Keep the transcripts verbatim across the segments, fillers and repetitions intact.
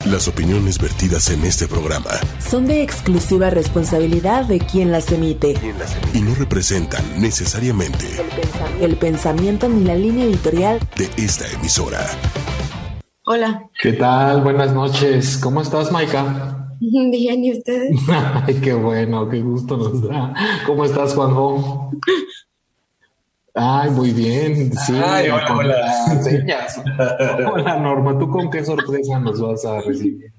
Las opiniones vertidas en este programa son de exclusiva responsabilidad de quien las emite y no representan necesariamente el, pensamiento, el pensamiento ni la línea editorial de esta emisora. Hola. ¿Qué tal? Buenas noches. ¿Cómo estás, Maika? Bien, ¿y ustedes? Ay, qué bueno, qué gusto nos da. ¿Cómo estás, Juanjo? Ay, muy bien. Sí, Ay, hola, hola. Señas. Hola, Norma. ¿Tú con qué sorpresa nos vas a recibir?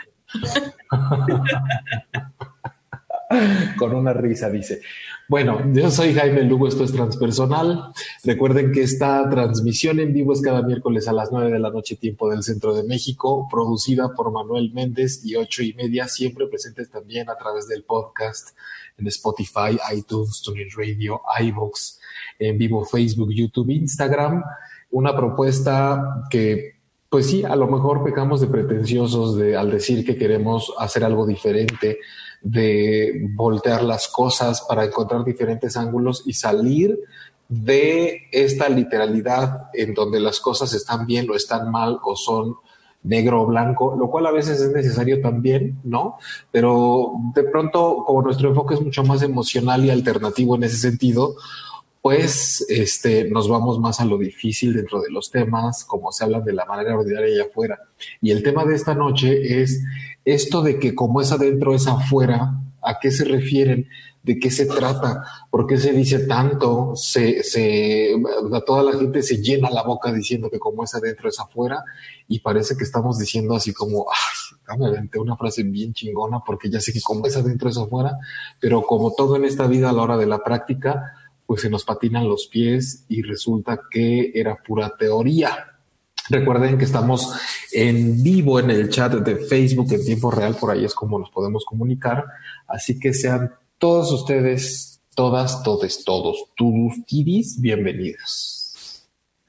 Con una risa, dice. Bueno, yo soy Jaime Lugo, esto es Transpersonal. Recuerden que esta transmisión en vivo es cada miércoles a las nueve de la noche, tiempo del Centro de México, producida por Manuel Méndez y ocho y media, siempre presentes también a través del podcast en Spotify, iTunes, TuneIn Radio, iVoox, en vivo Facebook, YouTube, Instagram. Una propuesta que, pues sí, a lo mejor pecamos de pretenciosos de, al decir que queremos hacer algo diferente, de voltear las cosas para encontrar diferentes ángulos y salir de esta literalidad en donde las cosas están bien o están mal o son negro o blanco, lo cual a veces es necesario también, ¿no? Pero de pronto, como nuestro enfoque es mucho más emocional y alternativo en ese sentido, pues este, nos vamos más a lo difícil dentro de los temas, como se hablan de la manera ordinaria allá afuera. Y el tema de esta noche es esto de que como es adentro es afuera. ¿A qué se refieren? ¿De qué se trata? ¿Por qué se dice tanto? Se, se, a toda la gente se llena la boca diciendo que como es adentro es afuera, y parece que estamos diciendo así como, ah, me aventé una frase bien chingona porque ya sé que como es adentro es afuera, pero como todo en esta vida a la hora de la práctica, pues se nos patinan los pies y resulta que era pura teoría. Recuerden que estamos en vivo en el chat de Facebook en tiempo real, por ahí es como nos podemos comunicar, así que sean todos ustedes, todas, todes, todos, todos, tidis, bienvenidos.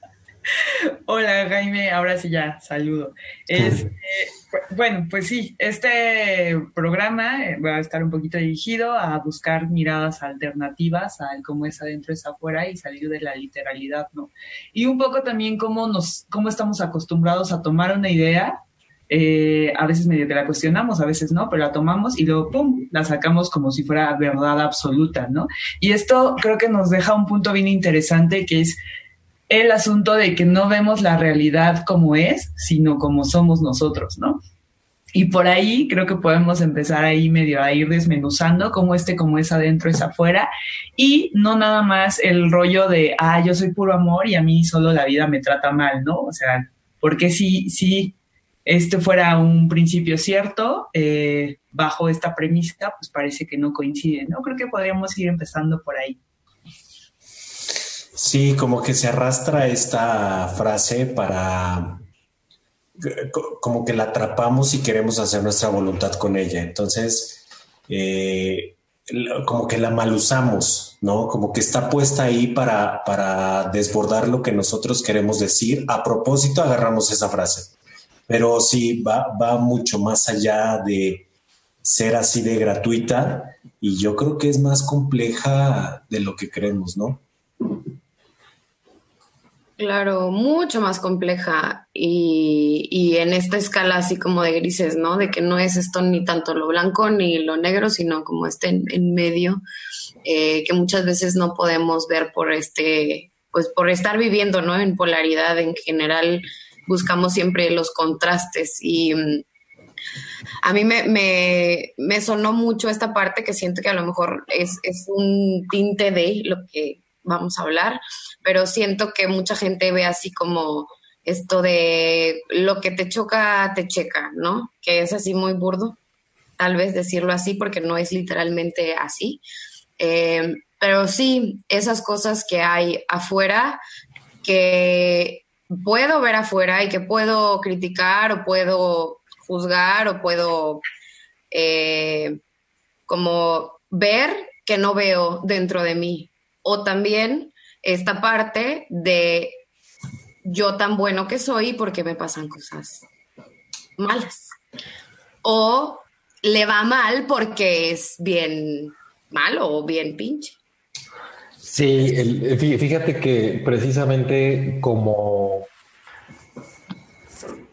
Hola, Jaime, ahora sí ya, saludo. Es, eh, bueno, pues sí, este programa va a estar un poquito dirigido a buscar miradas alternativas al cómo es adentro es afuera y salir de la literalidad, ¿no? Y un poco también cómo, nos, cómo estamos acostumbrados a tomar una idea, eh, a veces medio que la cuestionamos, a veces no, pero la tomamos y luego, ¡pum!, la sacamos como si fuera verdad absoluta, ¿no? Y esto creo que nos deja un punto bien interesante, que es el asunto de que no vemos la realidad como es, sino como somos nosotros, ¿no? Y por ahí creo que podemos empezar ahí medio a ir desmenuzando cómo este como es adentro es afuera, y no nada más el rollo de, ah, yo soy puro amor y a mí solo la vida me trata mal, ¿no? O sea, porque si, si este fuera un principio cierto, eh, bajo esta premisa, pues parece que no coincide, ¿no? Creo que podríamos ir empezando por ahí. Sí, como que se arrastra esta frase para, como que la atrapamos y queremos hacer nuestra voluntad con ella. Entonces, eh, como que la malusamos, ¿no? Como que está puesta ahí para, para desbordar lo que nosotros queremos decir. A propósito, agarramos esa frase. Pero sí, va, va mucho más allá de ser así de gratuita, y yo creo que es más compleja de lo que creemos, ¿no? Claro, mucho más compleja y, y en esta escala así como de grises, ¿no? De que no es esto ni tanto lo blanco ni lo negro, sino como este en, en medio, eh, que muchas veces no podemos ver por este, pues por estar viviendo, ¿no? En polaridad en general buscamos siempre los contrastes y um, a mí me, me, me sonó mucho esta parte que siento que a lo mejor es, es un tinte de lo que vamos a hablar, pero siento que mucha gente ve así como esto de lo que te choca, te checa, ¿no? Que es así muy burdo, tal vez decirlo así, porque no es literalmente así. Eh, pero sí, esas cosas que hay afuera, que puedo ver afuera y que puedo criticar o puedo juzgar o puedo eh, como ver que no veo dentro de mí. O también esta parte de yo tan bueno que soy porque me pasan cosas malas. O le va mal porque es bien malo o bien pinche. Sí, el, fíjate que precisamente como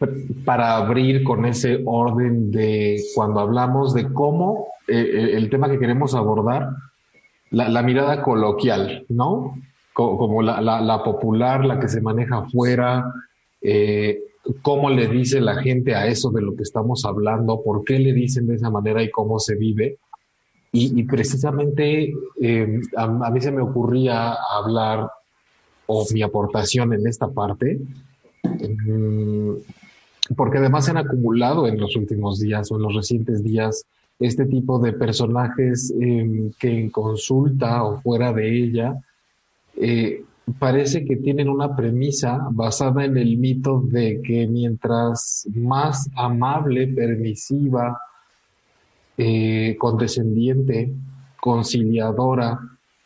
para abrir con ese orden de cuando hablamos de cómo eh, el tema que queremos abordar, la, la mirada coloquial, ¿no? Como, como la, la, la popular, la que se maneja afuera, eh, cómo le dice la gente a eso de lo que estamos hablando, por qué le dicen de esa manera y cómo se vive. Y, y precisamente eh, a, a mí se me ocurría hablar, o mi aportación en esta parte, eh, porque además se han acumulado en los últimos días o en los recientes días este tipo de personajes eh, que en consulta o fuera de ella eh, parece que tienen una premisa basada en el mito de que mientras más amable, permisiva, eh, condescendiente, conciliadora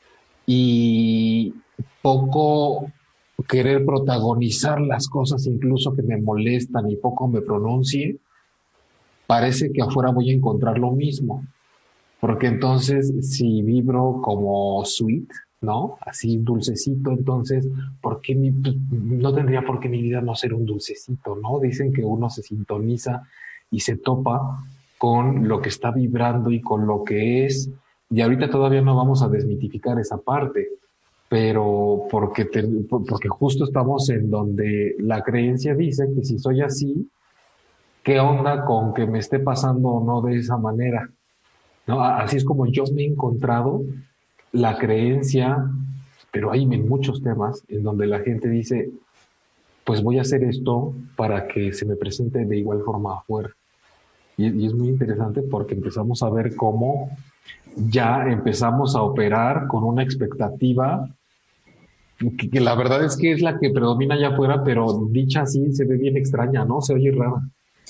y poco querer protagonizar las cosas incluso que me molestan y poco me pronuncie, parece que afuera voy a encontrar lo mismo. Porque entonces si vibro como sweet, ¿no? Así dulcecito, entonces, ¿por qué mi, no tendría por qué mi vida no ser un dulcecito, ¿no? Dicen que uno se sintoniza y se topa con lo que está vibrando y con lo que es, y ahorita todavía no vamos a desmitificar esa parte, pero porque, te, porque justo estamos en donde la creencia dice que si soy así, ¿qué onda con que me esté pasando o no de esa manera? ¿No? Así es como yo me he encontrado la creencia, pero hay en muchos temas en donde la gente dice, pues voy a hacer esto para que se me presente de igual forma afuera. Y, y es muy interesante porque empezamos a ver cómo ya empezamos a operar con una expectativa que, que la verdad es que es la que predomina allá afuera, pero dicha así se ve bien extraña, ¿no? Se oye rara.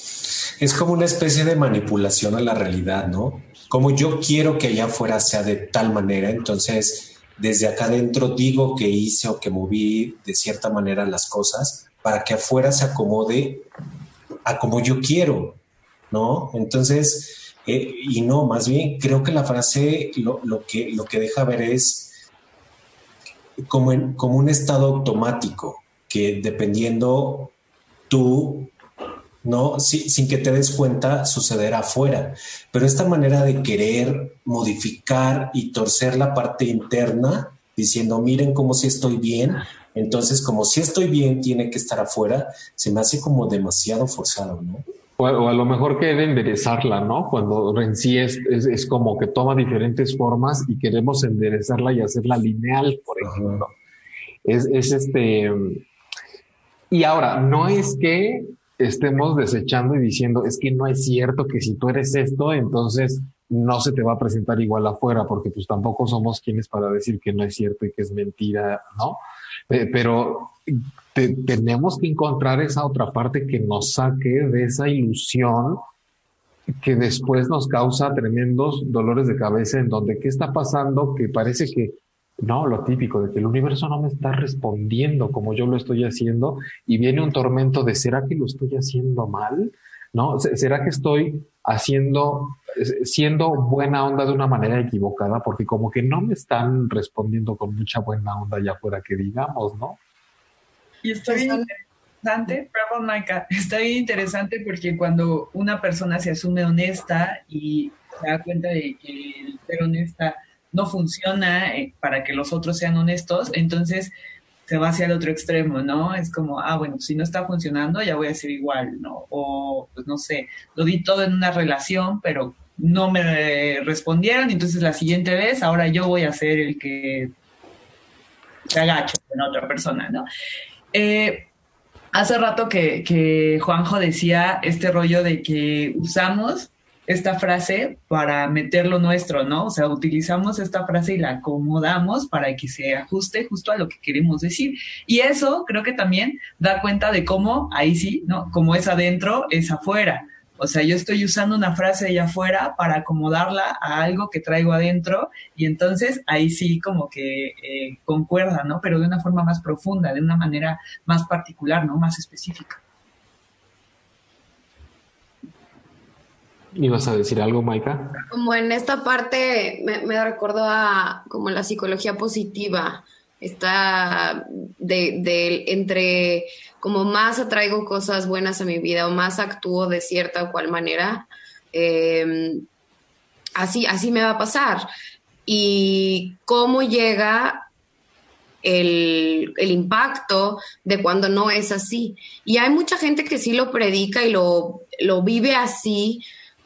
Es como una especie de manipulación a la realidad, ¿no? Como yo quiero que allá afuera sea de tal manera, entonces desde acá adentro digo que hice o que moví de cierta manera las cosas para que afuera se acomode a como yo quiero, ¿no? Entonces, eh, y no, más bien creo que la frase lo, lo, que, lo que deja ver es como, en, como un estado automático que dependiendo tú, ¿no? Sí, sin que te des cuenta, sucederá afuera. Pero esta manera de querer modificar y torcer la parte interna, diciendo, miren cómo si estoy bien, entonces como si estoy bien tiene que estar afuera, se me hace como demasiado forzado, ¿no? O, o a lo mejor que debe enderezarla, ¿no? Cuando en sí es, es, es como que toma diferentes formas y queremos enderezarla y hacerla lineal, por ejemplo. Uh-huh. Es, es este... Y ahora, no es que estemos desechando y diciendo, es que no es cierto que si tú eres esto, entonces no se te va a presentar igual afuera, porque pues tampoco somos quienes para decir que no es cierto y que es mentira, ¿no? Eh, pero te, tenemos que encontrar esa otra parte que nos saque de esa ilusión que después nos causa tremendos dolores de cabeza en donde qué está pasando, que parece que no, lo típico de que el universo no me está respondiendo como yo lo estoy haciendo y viene un tormento de ¿será que lo estoy haciendo mal? ¿No? ¿Será que estoy haciendo, siendo buena onda de una manera equivocada? Porque como que no me están respondiendo con mucha buena onda allá afuera que digamos, ¿no? Y está bien interesante, perdón, Maika, está bien interesante porque cuando una persona se asume honesta y se da cuenta de que el ser honesta no funciona eh, para que los otros sean honestos, entonces se va hacia el otro extremo, ¿no? Es como, ah, bueno, si no está funcionando, ya voy a ser igual, ¿no? O, pues no sé, lo di todo en una relación, pero no me respondieron, entonces la siguiente vez, ahora yo voy a ser el que se agacha con otra persona, ¿no? Eh, hace rato que, que Juanjo decía este rollo de que usamos esta frase para meter lo nuestro, ¿no? O sea, utilizamos esta frase y la acomodamos para que se ajuste justo a lo que queremos decir. Y eso creo que también da cuenta de cómo, ahí sí, ¿no? Como es adentro, es afuera. O sea, yo estoy usando una frase allá afuera para acomodarla a algo que traigo adentro y entonces ahí sí como que eh, concuerda, ¿no? Pero de una forma más profunda, de una manera más particular, ¿no? Más específica. ¿Ibas a decir algo, Maika? Como en esta parte me, me recordó a como la psicología positiva, Esta de, de entre como más atraigo cosas buenas a mi vida o más actúo de cierta o cual manera, eh, así, así me va a pasar. Y cómo llega el, el impacto de cuando no es así. Y hay mucha gente que sí lo predica y lo, lo vive así,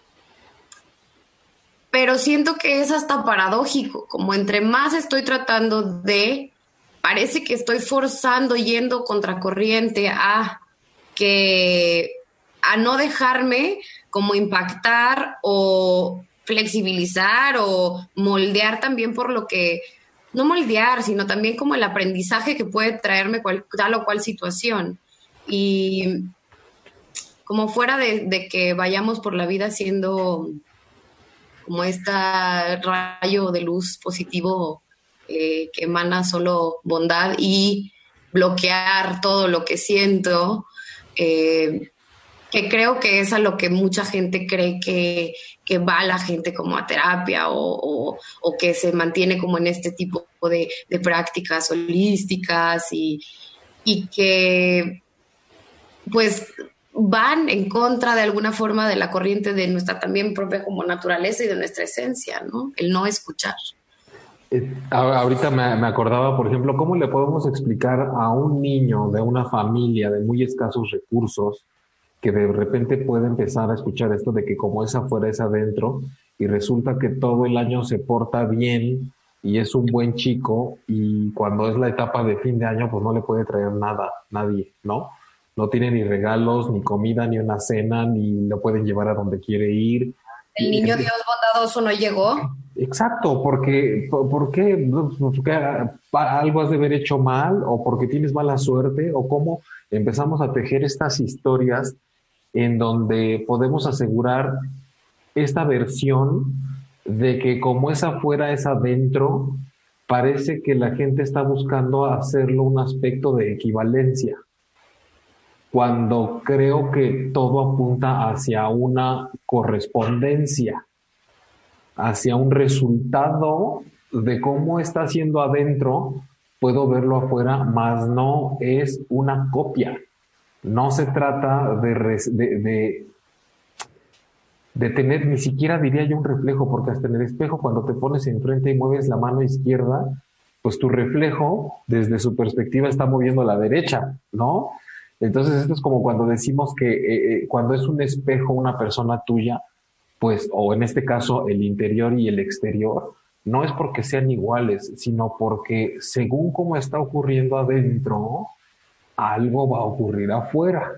pero siento que es hasta paradójico, como entre más estoy tratando de, parece que estoy forzando, yendo contracorriente a que a no dejarme como impactar o flexibilizar o moldear también por lo que, no moldear, sino también como el aprendizaje que puede traerme cual, tal o cual situación. Y como fuera de, de que vayamos por la vida siendo como este rayo de luz positivo eh, que emana solo bondad y bloquear todo lo que siento, eh, que creo que es a lo que mucha gente cree que, que va la gente como a terapia o, o, o que se mantiene como en este tipo de, de prácticas holísticas y, y que pues van en contra de alguna forma de la corriente de nuestra también propia como naturaleza y de nuestra esencia, ¿no? El no escuchar. Eh, ahorita me, me acordaba, por ejemplo, ¿cómo le podemos explicar a un niño de una familia de muy escasos recursos que de repente puede empezar a escuchar esto de que como es afuera es adentro y resulta que todo el año se porta bien y es un buen chico y cuando es la etapa de fin de año pues no le puede traer nada, nadie, ¿no? No tiene ni regalos, ni comida, ni una cena, ni lo pueden llevar a donde quiere ir. El niño Dios bondadoso no llegó. Exacto, porque, ¿por qué? Porque algo has de haber hecho mal o porque tienes mala suerte o cómo empezamos a tejer estas historias en donde podemos asegurar esta versión de que como es afuera es adentro, parece que la gente está buscando hacerlo un aspecto de equivalencia, cuando creo que todo apunta hacia una correspondencia, hacia un resultado de cómo está haciendo adentro, puedo verlo afuera, mas no es una copia. No se trata de, de, de, de tener, ni siquiera diría yo un reflejo, porque hasta en el espejo cuando te pones enfrente y mueves la mano izquierda, pues tu reflejo desde su perspectiva está moviendo la derecha, ¿no? Entonces esto es como cuando decimos que eh, cuando es un espejo una persona tuya, pues, o en este caso el interior y el exterior, no es porque sean iguales, sino porque según cómo está ocurriendo adentro, algo va a ocurrir afuera.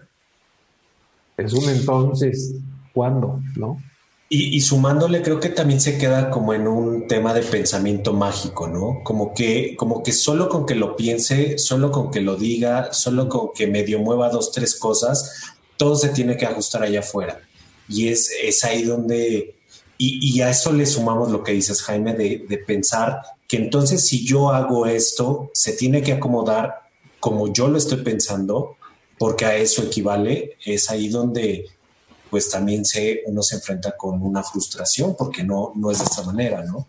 Es un entonces, ¿cuándo? ¿No? Y, y sumándole, creo que también se queda como en un tema de pensamiento mágico, ¿no? Como que, como que solo con que lo piense, solo con que lo diga, solo con que medio mueva dos, tres cosas, todo se tiene que ajustar allá afuera. Y es, es ahí donde... Y, y a eso le sumamos lo que dices, Jaime, de, de pensar que entonces si yo hago esto, se tiene que acomodar como yo lo estoy pensando, porque a eso equivale. Es ahí donde pues también se, uno se enfrenta con una frustración, porque no, no es de esta manera, ¿no?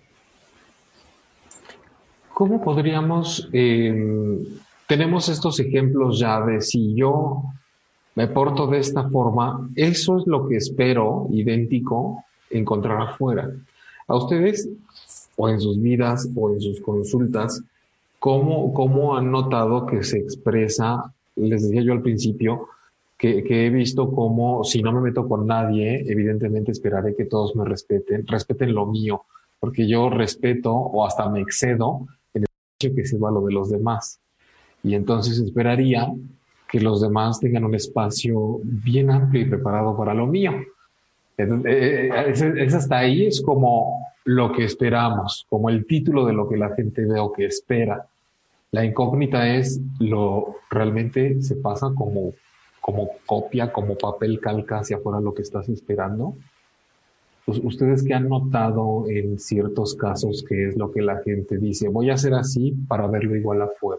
¿Cómo podríamos... Eh, tenemos estos ejemplos ya de si yo me porto de esta forma, eso es lo que espero, idéntico, encontrar afuera. A ustedes, o en sus vidas, o en sus consultas, ¿cómo, cómo han notado que se expresa? Les decía yo al principio que, que he visto cómo, si no me meto con nadie, evidentemente esperaré que todos me respeten, respeten lo mío, porque yo respeto o hasta me excedo en el hecho que se va lo de los demás. Y entonces esperaría que los demás tengan un espacio bien amplio y preparado para lo mío. Es, es hasta ahí, es como lo que esperamos, como el título de lo que la gente ve o que espera. La incógnita es, lo realmente se pasa como, como copia, como papel calca hacia afuera lo que estás esperando. Pues, ¿ustedes qué han notado en ciertos casos que es lo que la gente dice? Voy a hacer así para verlo igual afuera.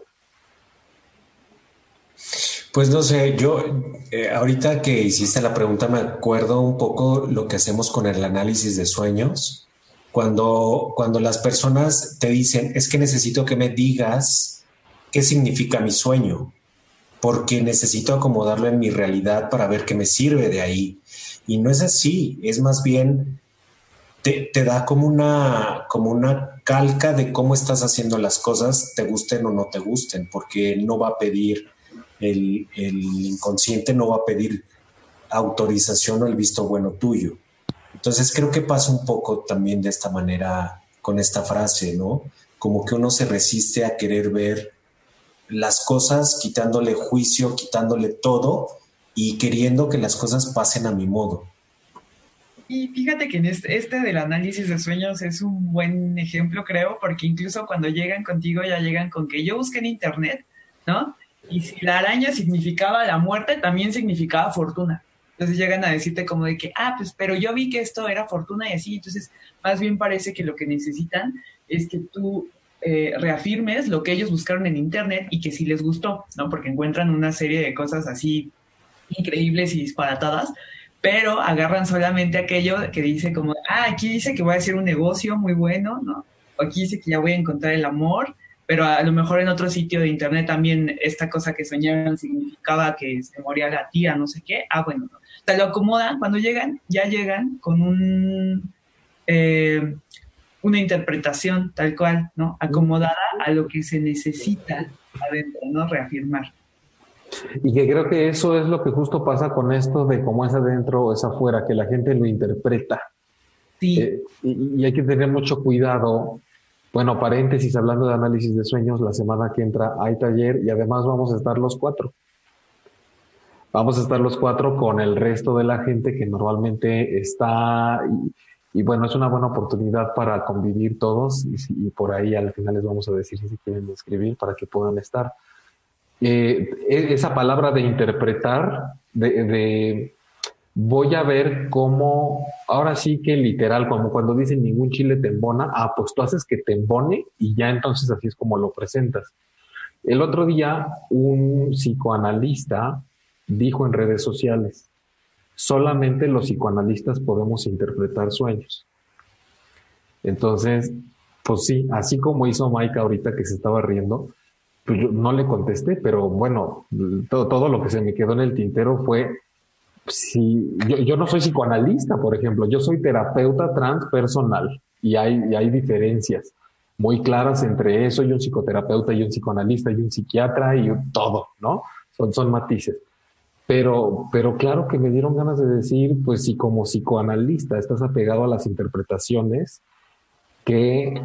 Pues no sé, yo eh, ahorita que hiciste la pregunta me acuerdo un poco lo que hacemos con el análisis de sueños. Cuando, cuando las personas te dicen, es que necesito que me digas qué significa mi sueño, porque necesito acomodarlo en mi realidad para ver qué me sirve de ahí. Y no es así, es más bien te, te da como una, como una calca de cómo estás haciendo las cosas, te gusten o no te gusten, porque no va a pedir, el, el inconsciente no va a pedir autorización o el visto bueno tuyo. Entonces creo que pasa un poco también de esta manera con esta frase, ¿no? Como que uno se resiste a querer ver las cosas quitándole juicio, quitándole todo y queriendo que las cosas pasen a mi modo. Y fíjate que en este, este del análisis de sueños es un buen ejemplo, creo, porque incluso cuando llegan contigo ya llegan con que yo busqué en internet, ¿no? Y si la araña significaba la muerte, también significaba fortuna. Entonces llegan a decirte como de que, ah, pues, pero yo vi que esto era fortuna y así. Entonces, más bien parece que lo que necesitan es que tú eh, reafirmes lo que ellos buscaron en internet y que sí les gustó, ¿no? Porque encuentran una serie de cosas así increíbles y disparatadas, pero agarran solamente aquello que dice como, ah, aquí dice que voy a hacer un negocio muy bueno, ¿no? O aquí dice que ya voy a encontrar el amor, pero a lo mejor en otro sitio de internet también esta cosa que soñaron significaba que se moría la tía, no sé qué. Ah, bueno, no. O sea, lo acomodan, cuando llegan, ya llegan con un eh, una interpretación tal cual, ¿no? Acomodada a lo que se necesita adentro, ¿no? Reafirmar. Y que creo que eso es lo que justo pasa con esto de cómo es adentro o es afuera, que la gente lo interpreta. Sí. Eh, y, y hay que tener mucho cuidado. Bueno, paréntesis, hablando de análisis de sueños, la semana que entra hay taller y además vamos a estar los cuatro. Vamos a estar los cuatro con el resto de la gente que normalmente está... Y, y bueno, es una buena oportunidad para convivir todos y, y por ahí al final les vamos a decir si quieren escribir para que puedan estar. Eh, esa palabra de interpretar, de, de voy a ver cómo, ahora sí que literal, como cuando dicen ningún chile te embona, ah, pues tú haces que te embone y ya entonces así es como lo presentas. El otro día un psicoanalista dijo en redes sociales, solamente los psicoanalistas podemos interpretar sueños. Entonces, pues sí, así como hizo Mike ahorita que se estaba riendo, pues yo no le contesté, pero bueno, todo, todo lo que se me quedó en el tintero fue, si yo, yo no soy psicoanalista, por ejemplo, yo soy terapeuta transpersonal y hay, y hay diferencias muy claras entre eso y un psicoterapeuta y un psicoanalista y un psiquiatra y un todo, ¿no? Son, son matices. Pero, pero claro que me dieron ganas de decir, pues si como psicoanalista estás apegado a las interpretaciones, que...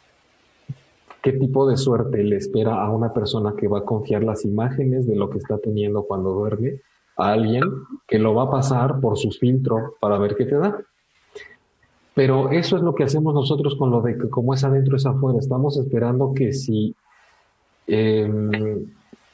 ¿qué tipo de suerte le espera a una persona que va a confiar las imágenes de lo que está teniendo cuando duerme a alguien que lo va a pasar por su filtro para ver qué te da? Pero eso es lo que hacemos nosotros con lo de que como es adentro es afuera. Estamos esperando que si, eh,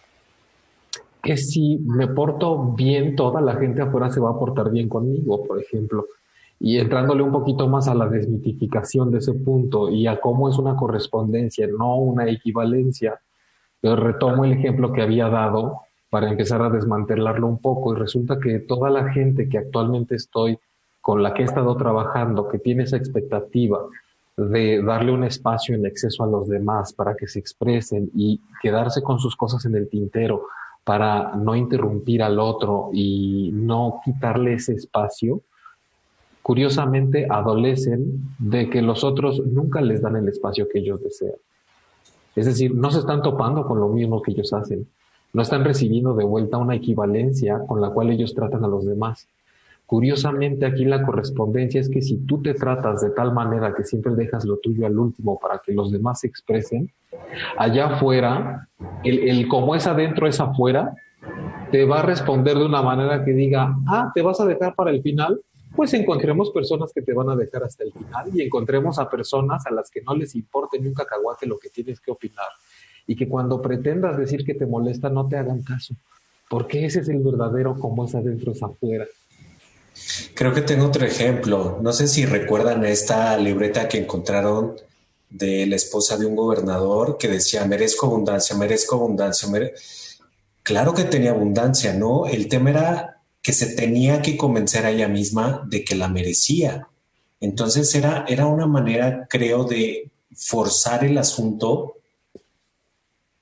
que si me porto bien, toda la gente afuera se va a portar bien conmigo, por ejemplo. Y entrándole un poquito más a la desmitificación de ese punto y a cómo es una correspondencia, no una equivalencia, yo retomo el ejemplo que había dado para empezar a desmantelarlo un poco y resulta que toda la gente que actualmente estoy, con la que he estado trabajando, que tiene esa expectativa de darle un espacio en exceso a los demás para que se expresen y quedarse con sus cosas en el tintero para no interrumpir al otro y no quitarle ese espacio, curiosamente adolecen de que los otros nunca les dan el espacio que ellos desean. Es decir, no se están topando con lo mismo que ellos hacen. No están recibiendo de vuelta una equivalencia con la cual ellos tratan a los demás. Curiosamente, aquí la correspondencia es que si tú te tratas de tal manera que siempre dejas lo tuyo al último para que los demás se expresen, allá afuera, el, el como es adentro es afuera, te va a responder de una manera que diga, ah, ¿te vas a dejar para el final? Pues encontremos personas que te van a dejar hasta el final y encontremos a personas a las que no les importe ni un cacahuate lo que tienes que opinar y que cuando pretendas decir que te molesta no te hagan caso, porque ese es el verdadero como es adentro es afuera. Creo que tengo otro ejemplo. No sé si recuerdan esta libreta que encontraron de la esposa de un gobernador que decía merezco abundancia, merezco abundancia. Mere... Claro que tenía abundancia, ¿no? El tema era que se tenía que convencer a ella misma de que la merecía. Entonces era, era una manera, creo, de forzar el asunto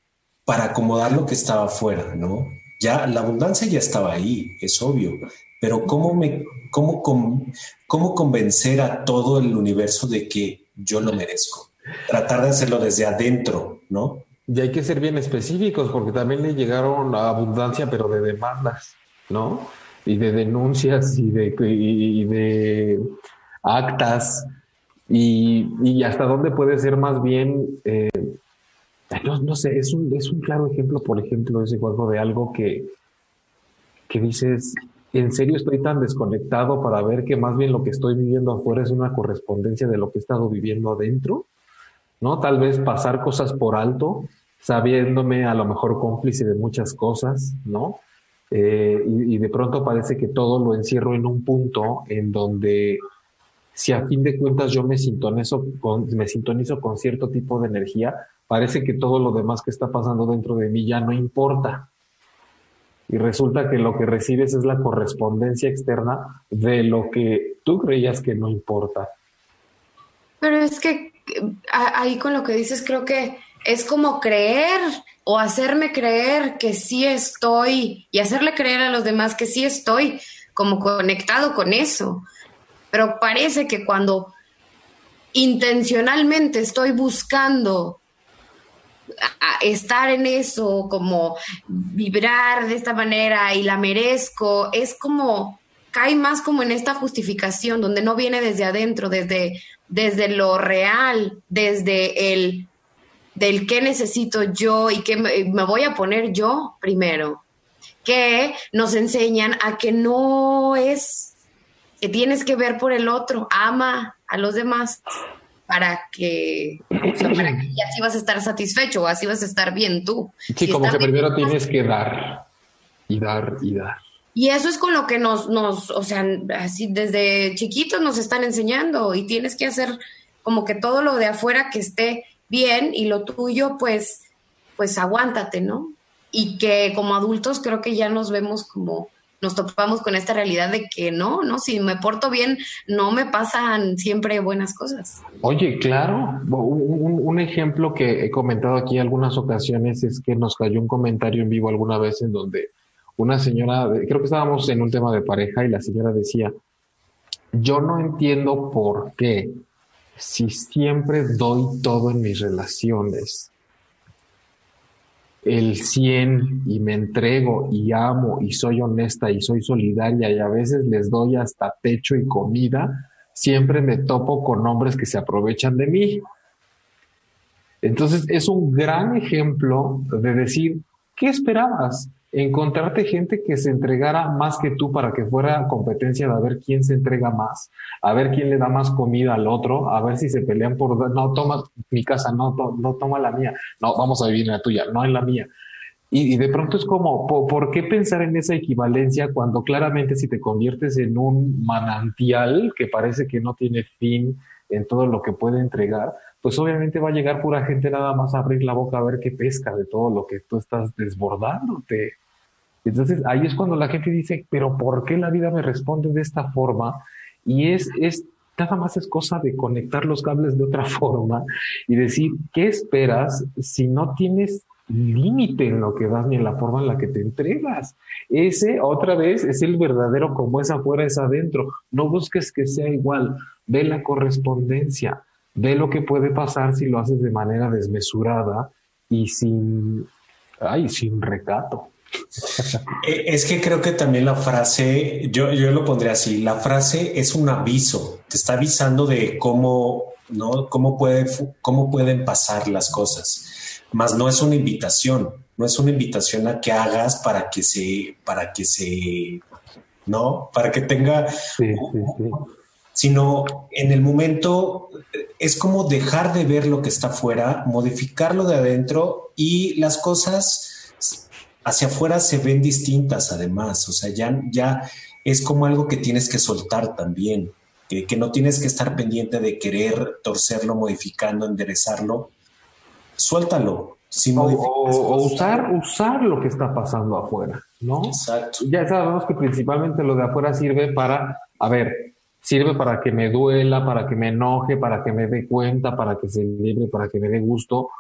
para acomodar lo que estaba afuera, ¿no? Ya la abundancia ya estaba ahí, es obvio, pero ¿cómo, me, cómo, cómo convencer a todo el universo de que yo lo merezco? Tratar de hacerlo desde adentro, ¿no? Y hay que ser bien específicos porque también le llegaron a abundancia, pero de demandas, ¿no? Y de denuncias y de, y de actas y, y hasta dónde puede ser más bien, eh, no, no sé, es un, es un claro ejemplo, por ejemplo, ese juego de algo que, que dices, ¿en serio estoy tan desconectado para ver que más bien lo que estoy viviendo afuera es una correspondencia de lo que he estado viviendo adentro? ¿No? Tal vez pasar cosas por alto, sabiéndome a lo mejor cómplice de muchas cosas, ¿no? Eh, y, y de pronto parece que todo lo encierro en un punto en donde, si a fin de cuentas yo me sintonizo con, me sintonizo con cierto tipo de energía, parece que todo lo demás que está pasando dentro de mí ya no importa. Y resulta que lo que recibes es la correspondencia externa de lo que tú creías que no importa. Pero es que ahí con lo que dices creo que es como creer o hacerme creer que sí estoy y hacerle creer a los demás que sí estoy como conectado con eso. Pero parece que cuando intencionalmente estoy buscando a estar en eso, como vibrar de esta manera y la merezco, es como cae más como en esta justificación donde no viene desde adentro, desde, desde lo real, desde el del qué necesito yo y qué me, me voy a poner yo primero, que nos enseñan a que no es que tienes que ver por el otro, ama a los demás para que, o sea, para que y así vas a estar satisfecho o así vas a estar bien tú. Sí, si como que bien, primero tienes que dar y dar y dar. Y eso es con lo que nos, nos, o sea, así desde chiquitos nos están enseñando y tienes que hacer como que todo lo de afuera que esté bien y lo tuyo, pues, pues aguántate, ¿no? Y que como adultos creo que ya nos vemos como, nos topamos con esta realidad de que no, no, si me porto bien, no me pasan siempre buenas cosas. Oye, claro, un, un ejemplo que he comentado aquí algunas ocasiones es que nos cayó un comentario en vivo alguna vez en donde una señora, creo que estábamos en un tema de pareja y la señora decía, yo no entiendo por qué, si siempre doy todo en mis relaciones, el cien y me entrego y amo y soy honesta y soy solidaria y a veces les doy hasta techo y comida, siempre me topo con hombres que se aprovechan de mí. Entonces es un gran ejemplo de decir, ¿qué esperabas? Encontrarte gente que se entregara más que tú para que fuera competencia de a ver quién se entrega más, a ver quién le da más comida al otro, a ver si se pelean por, no, toma mi casa, no, to, no toma la mía, no, vamos a vivir en la tuya, no en la mía. Y, y de pronto es como, ¿por, ¿por qué pensar en esa equivalencia cuando claramente si te conviertes en un manantial que parece que no tiene fin en todo lo que puede entregar, pues obviamente va a llegar pura gente nada más a abrir la boca a ver qué pesca de todo lo que tú estás desbordándote. Entonces ahí es cuando la gente dice, pero ¿por qué la vida me responde de esta forma? Y es, es nada más es cosa de conectar los cables de otra forma y decir, ¿qué esperas si no tienes límite en lo que das ni en la forma en la que te entregas? Ese, otra vez, es el verdadero como es afuera, es adentro. No busques que sea igual, ve la correspondencia. Ve lo que puede pasar si lo haces de manera desmesurada y sin, ay, sin recato. Es que creo que también la frase, yo, yo lo pondría así, la frase es un aviso, te está avisando de cómo, ¿no? cómo, puede, cómo pueden pasar las cosas, mas no es una invitación, no es una invitación a que hagas para que se, para que se, ¿no? Para que tenga... Sí, sí, sí. Sino en el momento es como dejar de ver lo que está afuera, modificarlo de adentro y las cosas hacia afuera se ven distintas además. O sea, ya, ya es como algo que tienes que soltar también, que, que no tienes que estar pendiente de querer torcerlo, modificando, enderezarlo. Suéltalo. Sin o, o, o usar, usar lo que está pasando afuera, ¿no? Exacto. Ya sabemos que principalmente lo de afuera sirve para, a ver, sirve para que me duela, para que me enoje, para que me dé cuenta, para que se libre, para que me dé gusto.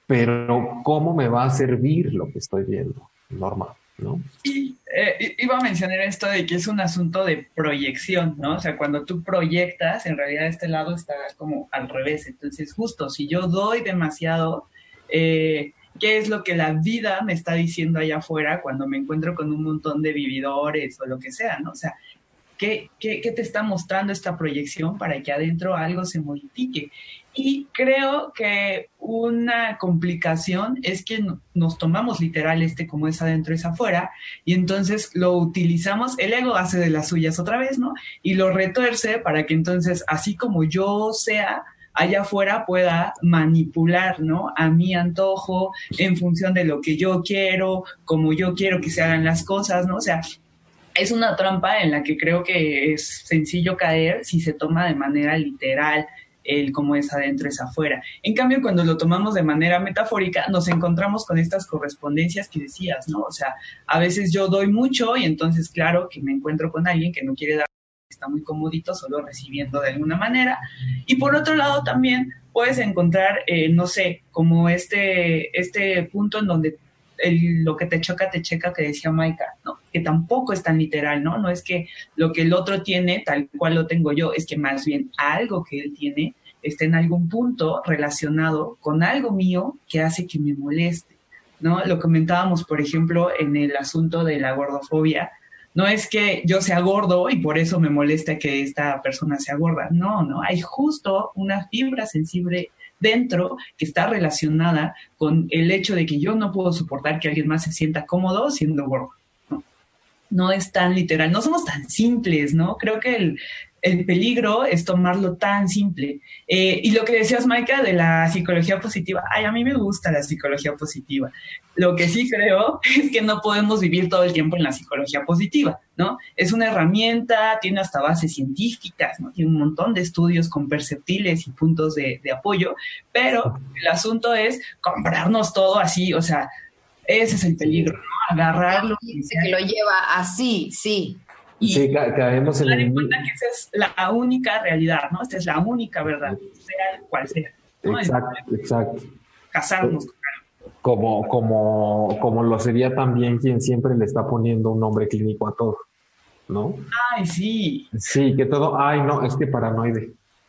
pero ¿cómo me va a servir lo que estoy viendo? Normal, ¿no? Y eh, iba a mencionar esto de que es un asunto de proyección, ¿no? O sea, cuando tú proyectas, en realidad este lado está como al revés. Entonces, justo, si yo doy demasiado, eh, ¿qué es lo que la vida me está diciendo allá afuera cuando me encuentro con un montón de vividores o lo que sea, ¿no? O sea, ¿qué, qué, qué te está mostrando esta proyección para que adentro algo se modifique? Y creo que una complicación es que nos tomamos literal este como es adentro es afuera y entonces lo utilizamos, el ego hace de las suyas otra vez, ¿no? Y lo retuerce para que entonces, así como yo sea, allá afuera pueda manipular, ¿no? A mi antojo, en función de lo que yo quiero, como yo quiero que se hagan las cosas, ¿no? O sea, es una trampa en la que creo que es sencillo caer si se toma de manera literal el cómo es adentro es afuera. En cambio, cuando lo tomamos de manera metafórica, nos encontramos con estas correspondencias que decías, ¿no? O sea, a veces yo doy mucho y entonces, claro, que me encuentro con alguien que no quiere dar, está muy comodito, solo recibiendo de alguna manera. Y por otro lado también puedes encontrar, eh, no sé, como este, este punto en donde el, lo que te choca, te checa, que decía Maika, ¿no? Que tampoco es tan literal, ¿no? No es que lo que el otro tiene, tal cual lo tengo yo, es que más bien algo que él tiene está en algún punto relacionado con algo mío que hace que me moleste, ¿no? Lo comentábamos, por ejemplo, en el asunto de la gordofobia. No es que yo sea gordo y por eso me molesta que esta persona sea gorda. No, no, hay justo una fibra sensible dentro que está relacionada con el hecho de que yo no puedo soportar que alguien más se sienta cómodo siendo gordo. No, no es tan literal, no somos tan simples, ¿no? Creo que el, el peligro es tomarlo tan simple. Eh, y lo que decías, Maika, de la psicología positiva, ay, a mí me gusta la psicología positiva. Lo que sí creo es que no podemos vivir todo el tiempo en la psicología positiva, ¿no? Es una herramienta, tiene hasta bases científicas, ¿no? Tiene un montón de estudios con perceptibles y puntos de, de apoyo, pero el asunto es comprarnos todo así, o sea, ese es el peligro, ¿no? Agarrarlo. Dice que lo lleva así, sí. Y sí, ca caemos en el... cuenta que esa es la única realidad, ¿no? Esta es la única verdad, sea cual sea, ¿no? Exacto, Entonces, exacto. Casarnos con algo. Como, como, como lo sería también quien siempre le está poniendo un nombre clínico a todo, ¿no? Ay, sí. Sí, que todo, ay, no, es que paranoide.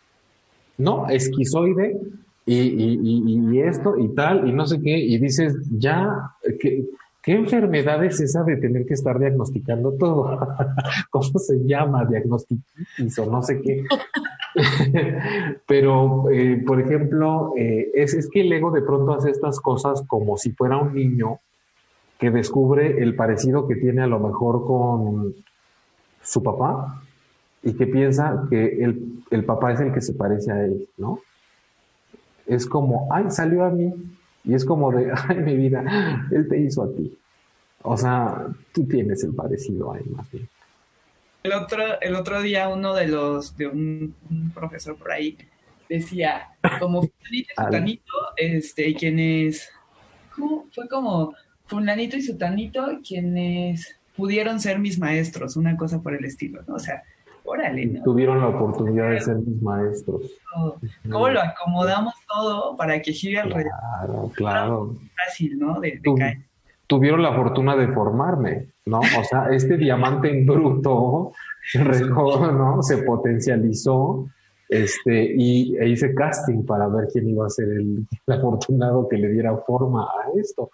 No, esquizoide y, y, y, y esto y tal, y no sé qué, y dices, ya, que... ¿Qué enfermedad es esa de tener que estar diagnosticando todo? ¿Cómo se llama? Diagnostiquitis o no sé qué. Pero, eh, por ejemplo, eh, es, es que el ego de pronto hace estas cosas como si fuera un niño que descubre el parecido que tiene a lo mejor con su papá y que piensa que el, el papá es el que se parece a él, ¿no? Es como, ay, salió a mí. Y es como de, ay, mi vida, él te hizo a ti. O sea, tú tienes el parecido ahí, más bien. El otro, el otro día uno de los, de un, un profesor por ahí, decía, como fulanito y sutanito, este, quienes, ¿cómo? Fue como fulanito y sutanito, quienes pudieron ser mis maestros, una cosa por el estilo, ¿no? O sea, órale, ¿no? Tuvieron la oportunidad de ser mis maestros. ¿Cómo lo acomodamos todo para que gire alrededor? Claro, claro. Fácil, ¿no? De, de tu, caer. Tuvieron la fortuna de formarme, ¿no? O sea, este diamante en bruto, ¿no? Se potencializó, este, y e hice casting para ver quién iba a ser el, el afortunado que le diera forma a esto.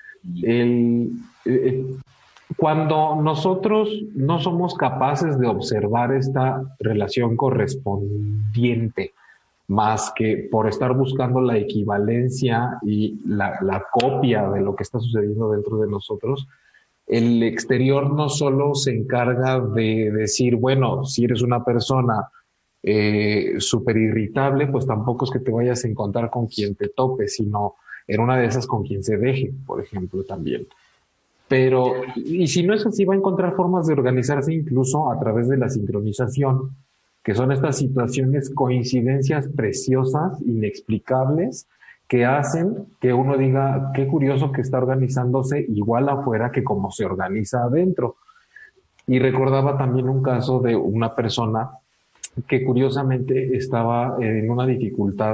El, el, Cuando nosotros no somos capaces de observar esta relación correspondiente, más que por estar buscando la equivalencia y la, la copia de lo que está sucediendo dentro de nosotros, el exterior no solo se encarga de decir, bueno, si eres una persona eh, súper irritable, pues tampoco es que te vayas a encontrar con quien te tope, sino en una de esas con quien se deje, por ejemplo, también. Pero, y si no es así, va a encontrar formas de organizarse incluso a través de la sincronización, que son estas situaciones, coincidencias preciosas, inexplicables, que hacen que uno diga, qué curioso que está organizándose igual afuera que como se organiza adentro. Y recordaba también un caso de una persona que curiosamente estaba en una dificultad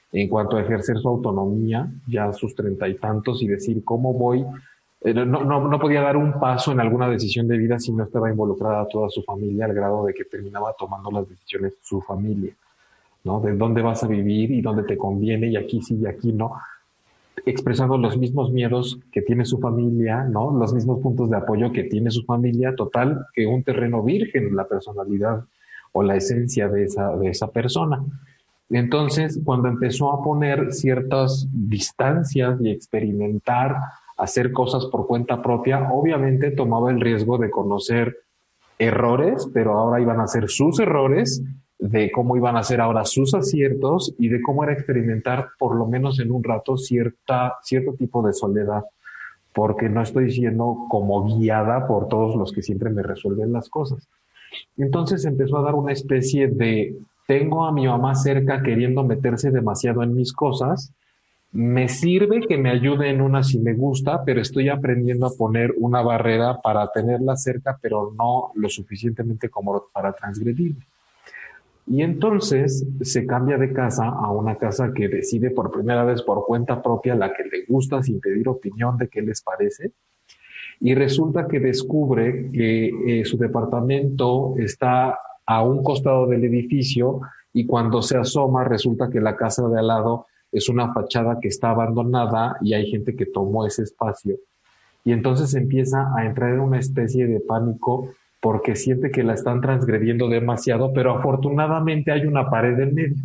en cuanto a ejercer su autonomía, ya a sus treinta y tantos, y decir cómo voy. Eh, no, no, no podía dar un paso en alguna decisión de vida si no estaba involucrada toda su familia, al grado de que terminaba tomando las decisiones su familia, ¿no? De dónde vas a vivir y dónde te conviene, y aquí sí y aquí no, expresando los mismos miedos que tiene su familia, ¿no? Los mismos puntos de apoyo que tiene su familia, total, que un terreno virgen, la personalidad o la esencia de esa, de esa persona. Entonces, cuando empezó a poner ciertas distancias y experimentar, hacer cosas por cuenta propia, obviamente tomaba el riesgo de conocer errores, pero ahora iban a ser sus errores, de cómo iban a ser ahora sus aciertos y de cómo era experimentar, por lo menos en un rato, cierta, cierto tipo de soledad, porque no estoy siendo como guiada por todos los que siempre me resuelven las cosas. Entonces empezó a dar una especie de, tengo a mi mamá cerca queriendo meterse demasiado en mis cosas, me sirve que me ayude en una si me gusta, pero estoy aprendiendo a poner una barrera para tenerla cerca, pero no lo suficientemente como para transgredirme. Y entonces se cambia de casa a una casa que decide por primera vez por cuenta propia la que le gusta, sin pedir opinión de qué les parece. Y resulta que descubre que eh, su departamento está a un costado del edificio, y cuando se asoma resulta que la casa de al lado es una fachada que está abandonada y hay gente que tomó ese espacio. Y entonces empieza a entrar en una especie de pánico porque siente que la están transgrediendo demasiado, pero afortunadamente hay una pared en medio.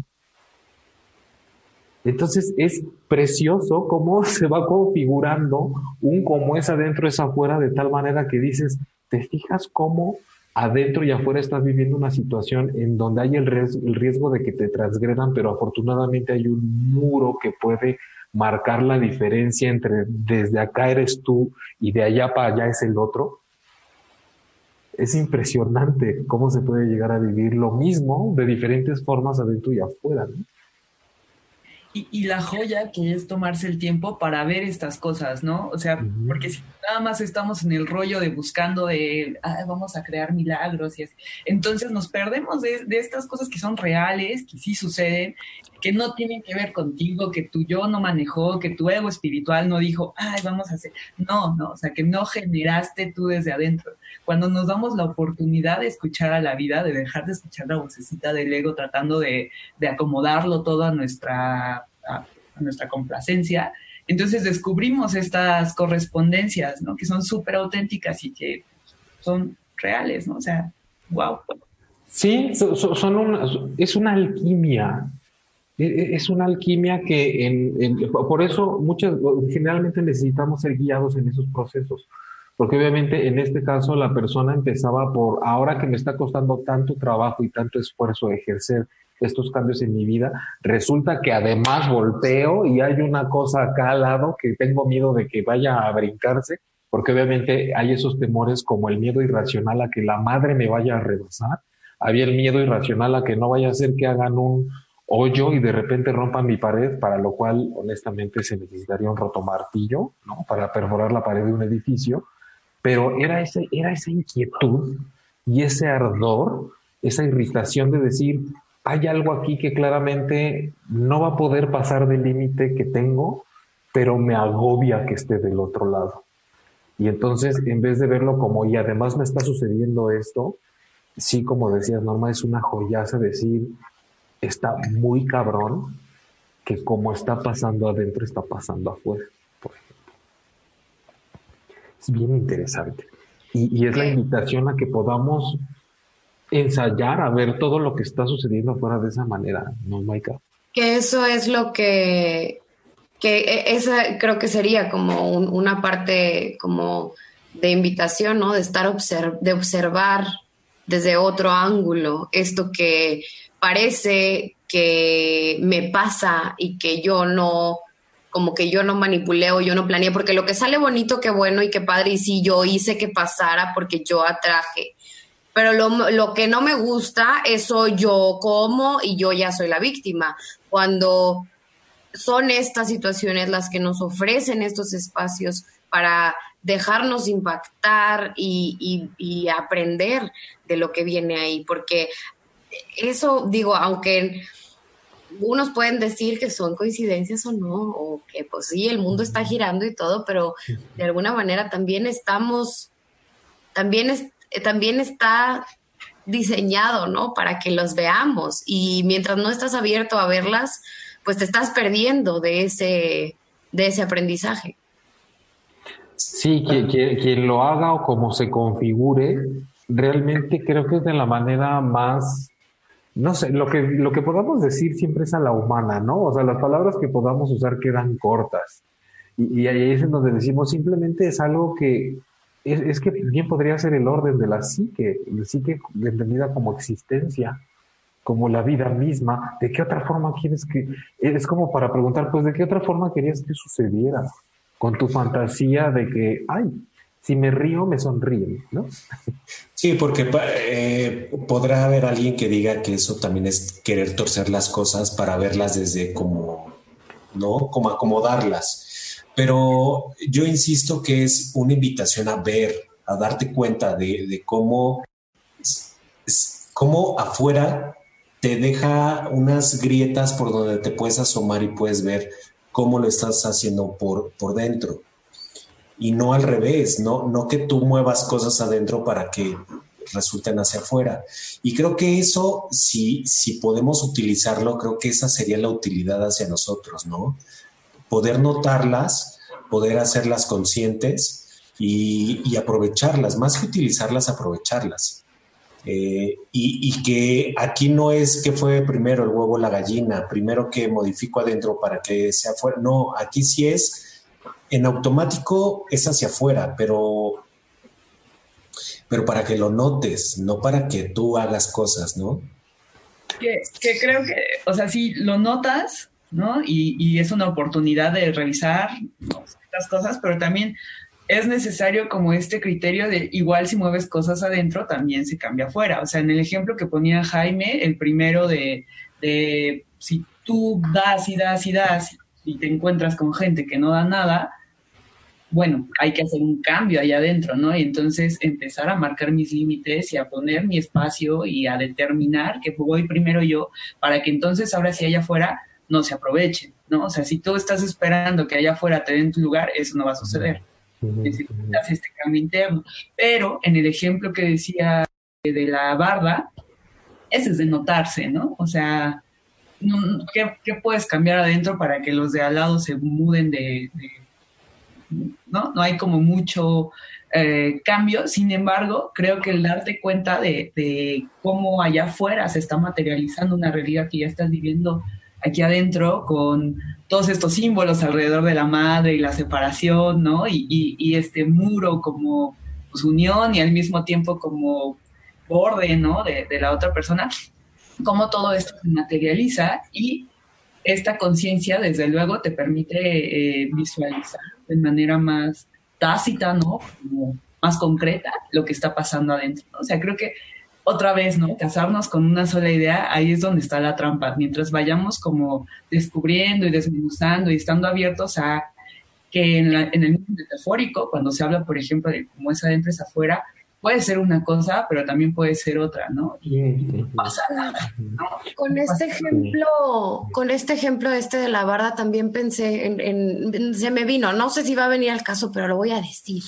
Entonces es precioso cómo se va configurando un cómo es adentro es afuera, de tal manera que dices, ¿te fijas cómo adentro y afuera estás viviendo una situación en donde hay el riesgo, el riesgo de que te transgredan, pero afortunadamente hay un muro que puede marcar la diferencia entre desde acá eres tú y de allá para allá es el otro? Es impresionante cómo se puede llegar a vivir lo mismo de diferentes formas adentro y afuera, ¿no? Y, y la joya que es tomarse el tiempo para ver estas cosas, ¿no? O sea, uh-huh. Porque si nada más estamos en el rollo de buscando de, ah, vamos a crear milagros y así, entonces nos perdemos de, de estas cosas que son reales, que sí suceden, que no tienen que ver contigo, que tu yo no manejó, que tu ego espiritual no dijo, ay, vamos a hacer, no, no, o sea, que no generaste tú desde adentro. Cuando nos damos la oportunidad de escuchar a la vida, de dejar de escuchar la vocecita del ego tratando de, de acomodarlo todo a nuestra, a, a nuestra complacencia, entonces descubrimos estas correspondencias, ¿no? Que son súper auténticas y que son reales, ¿no? O sea, wow. Sí, son, son una, es una alquimia. Es una alquimia que en, en, por eso muchas, generalmente necesitamos ser guiados en esos procesos. Porque obviamente en este caso la persona empezaba por, ahora que me está costando tanto trabajo y tanto esfuerzo ejercer estos cambios en mi vida, resulta que además volteo y hay una cosa acá al lado que tengo miedo de que vaya a brincarse, porque obviamente hay esos temores como el miedo irracional a que la madre me vaya a rebasar, había el miedo irracional a que no vaya a ser que hagan un hoyo y de repente rompan mi pared, para lo cual honestamente se necesitaría un rotomartillo, ¿no? Para perforar la pared de un edificio. Pero era, ese, era esa inquietud y ese ardor, esa irritación de decir, hay algo aquí que claramente no va a poder pasar del límite que tengo, pero me agobia que esté del otro lado. Y entonces, en vez de verlo como, y además me está sucediendo esto, sí, como decías, Norma, es una joyaza decir, está muy cabrón que como está pasando adentro, está pasando afuera. Es bien interesante. Y, y es la invitación a que podamos ensayar a ver todo lo que está sucediendo afuera de esa manera, ¿no, Maika? Que eso es lo que, que esa creo que sería como un, una parte como de invitación, ¿no? De estar observ- de observar desde otro ángulo esto que parece que me pasa y que yo no... como que yo no manipulé o yo no planeé, porque lo que sale bonito, qué bueno y qué padre, y sí, yo hice que pasara porque yo atraje. Pero lo, lo que no me gusta, eso yo como y yo ya soy la víctima. Cuando son estas situaciones las que nos ofrecen estos espacios para dejarnos impactar y, y, y aprender de lo que viene ahí, porque eso, digo, aunque... unos pueden decir que son coincidencias o no, o que pues sí, el mundo está girando y todo, pero de alguna manera también estamos, también, es, también está diseñado, ¿no? Para que los veamos, y mientras no estás abierto a verlas, pues te estás perdiendo de ese, de ese aprendizaje. Sí, quien, quien, quien lo haga o como se configure, realmente creo que es de la manera más, no sé, lo que, lo que podamos decir siempre es a la humana, ¿no? O sea, las palabras que podamos usar quedan cortas. Y, y ahí es en donde decimos, simplemente es algo que, es, es que bien podría ser el orden de la psique, la psique entendida como existencia, como la vida misma. ¿De qué otra forma quieres que...? Es como para preguntar, pues, ¿de qué otra forma querías que sucediera? Con tu fantasía de que, ay, si me río, me sonríen, ¿no? Sí, porque eh, podrá haber alguien que diga que eso también es querer torcer las cosas para verlas desde como, ¿no? Como acomodarlas. Pero yo insisto que es una invitación a ver, a darte cuenta de, de cómo, cómo afuera te deja unas grietas por donde te puedes asomar y puedes ver cómo lo estás haciendo por, por dentro. Y no al revés, no, no que tú muevas cosas adentro para que resulten hacia afuera. Y creo que eso, si, si podemos utilizarlo, creo que esa sería la utilidad hacia nosotros, ¿no? Poder notarlas, poder hacerlas conscientes y, y aprovecharlas, más que utilizarlas, aprovecharlas. Eh, y, y que aquí no es que fue primero el huevo o la gallina, primero que modifico adentro para que sea afuera. No, aquí sí es en automático, es hacia afuera, pero, pero para que lo notes, no para que tú hagas cosas, ¿no? Que, que creo que, o sea, sí lo notas, ¿no? Y, y es una oportunidad de revisar, ¿no?, estas cosas, pero también es necesario como este criterio de igual si mueves cosas adentro, también se cambia afuera. O sea, en el ejemplo que ponía Jaime, el primero de, de si tú das y das y das y te encuentras con gente que no da nada, bueno, hay que hacer un cambio allá adentro, ¿no? Y entonces empezar a marcar mis límites y a poner mi espacio y a determinar que voy primero yo para que entonces ahora si allá afuera no se aprovechen, ¿no? O sea, si tú estás esperando que allá afuera te den tu lugar, eso no va a suceder. Necesitas este cambio interno. Pero en el ejemplo que decía de la barda, ese es de notarse, ¿no? O sea, no, ¿qué, qué puedes cambiar adentro para que los de al lado se muden de... de ¿no? No hay como mucho eh, cambio. Sin embargo, creo que el darte cuenta de, de cómo allá afuera se está materializando una realidad que ya estás viviendo aquí adentro con todos estos símbolos alrededor de la madre y la separación, ¿no? Y, y, y este muro como pues, unión y al mismo tiempo como borde, ¿no? De, de la otra persona. Cómo todo esto se materializa y esta conciencia, desde luego, te permite eh, visualizar de manera más tácita, ¿no? Como más concreta lo que está pasando adentro, ¿no? O sea, creo que otra vez, ¿no? Casarnos con una sola idea, ahí es donde está la trampa. Mientras vayamos como descubriendo y desmenuzando y estando abiertos a que en, la, en el mundo metafórico, cuando se habla, por ejemplo, de cómo es adentro es afuera, puede ser una cosa, pero también puede ser otra, ¿no? Y no pasa nada, ¿no? Con este ejemplo, con este ejemplo este de la barda también pensé en, en, en, se me vino, no sé si va a venir al caso, pero lo voy a decir.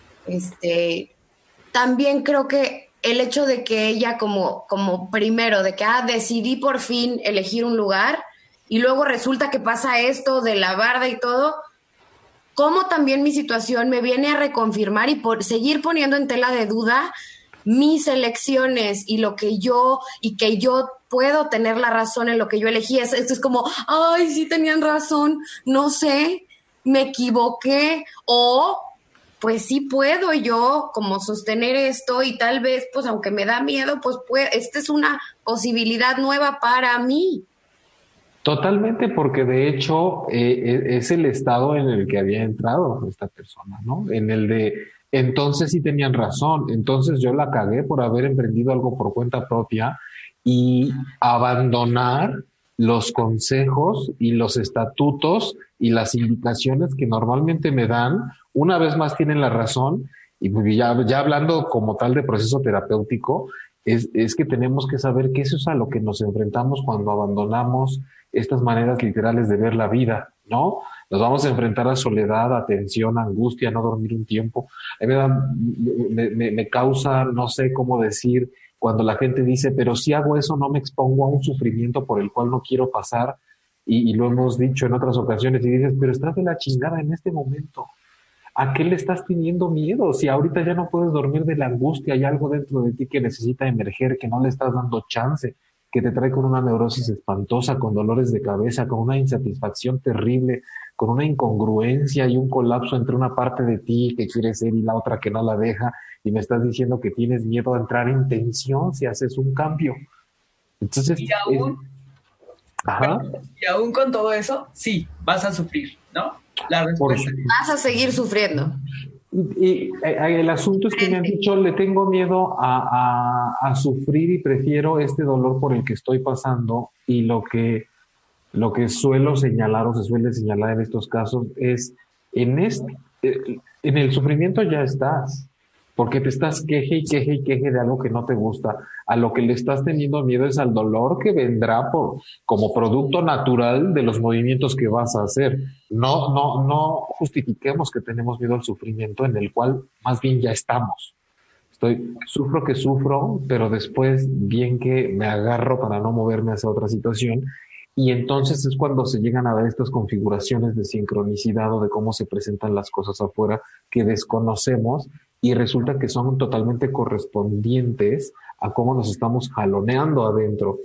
Este, también creo que el hecho de que ella como, como primero, de que ah, decidí por fin elegir un lugar, y luego resulta que pasa esto de la barda y todo, cómo también mi situación me viene a reconfirmar y por seguir poniendo en tela de duda mis elecciones y lo que yo, y que yo puedo tener la razón en lo que yo elegí. Esto es como, ay, sí tenían razón, no sé, me equivoqué, o pues sí puedo yo como sostener esto y tal vez, pues aunque me da miedo, pues, pues esta es una posibilidad nueva para mí. Totalmente, porque de hecho eh, es el estado en el que había entrado esta persona, ¿no? En el de, entonces sí tenían razón, entonces yo la cagué por haber emprendido algo por cuenta propia y abandonar los consejos y los estatutos y las indicaciones que normalmente me dan. Una vez más tienen la razón, y ya, ya hablando como tal de proceso terapéutico, es, es que tenemos que saber que eso es a lo que nos enfrentamos cuando abandonamos estas maneras literales de ver la vida, ¿no? Nos vamos a enfrentar a soledad, a tensión, a angustia, a no dormir un tiempo. A mí me, da, me, me, me causa, no sé cómo decir, cuando la gente dice, pero si hago eso no me expongo a un sufrimiento por el cual no quiero pasar, y, y lo hemos dicho en otras ocasiones, y dices, pero estás de la chingada en este momento. ¿A qué le estás teniendo miedo? Si ahorita ya no puedes dormir de la angustia, hay algo dentro de ti que necesita emerger, que no le estás dando chance, que te trae con una neurosis espantosa, con dolores de cabeza, con una insatisfacción terrible, con una incongruencia y un colapso entre una parte de ti que quiere ser y la otra que no la deja, y me estás diciendo que tienes miedo a entrar en tensión si haces un cambio. Entonces, y aún, es... Ajá. y aún con todo eso, sí, vas a sufrir, ¿no? La respuesta. Vas a seguir sufriendo. Y, y el asunto es que me han dicho, le tengo miedo a, a, a sufrir y prefiero este dolor por el que estoy pasando, y lo que, lo que suelo señalar o se suele señalar en estos casos es, en, este, en el sufrimiento ya estás, porque te estás queje y queje y queje de algo que no te gusta. A lo que le estás teniendo miedo es al dolor que vendrá por, como producto natural de los movimientos que vas a hacer. No, no, no justifiquemos que tenemos miedo al sufrimiento, en el cual más bien ya estamos. Estoy, sufro que sufro, pero después bien que me agarro para no moverme hacia otra situación. Y entonces es cuando se llegan a dar estas configuraciones de sincronicidad o de cómo se presentan las cosas afuera que desconocemos, y resulta que son totalmente correspondientes a cómo nos estamos jaloneando adentro.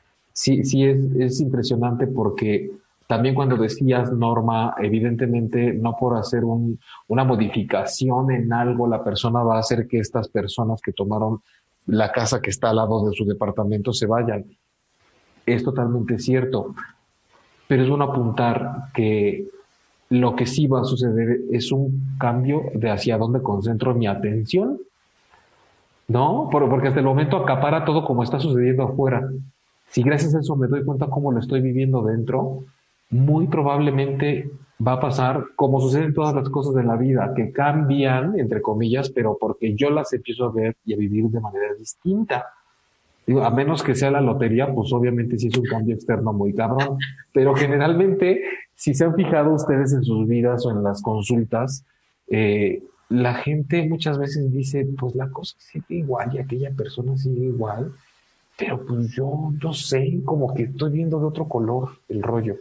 Sí, sí es, es impresionante, porque también cuando decías, Norma, evidentemente no por hacer un, una modificación en algo la persona va a hacer que estas personas que tomaron la casa que está al lado de su departamento se vayan. Es totalmente cierto, pero es bueno apuntar que lo que sí va a suceder es un cambio de hacia dónde concentro mi atención, ¿no? Porque hasta el momento acapara todo como está sucediendo afuera. Si gracias a eso me doy cuenta cómo lo estoy viviendo dentro, muy probablemente va a pasar como sucede en todas las cosas de la vida, que cambian, entre comillas, pero porque yo las empiezo a ver y a vivir de manera distinta. Digo, a menos que sea la lotería, pues obviamente sí es un cambio externo muy cabrón, pero generalmente, si se han fijado ustedes en sus vidas o en las consultas, eh, la gente muchas veces dice, pues la cosa sigue igual y aquella persona sigue igual, pero pues yo, yo sé, como que estoy viendo de otro color el rollo.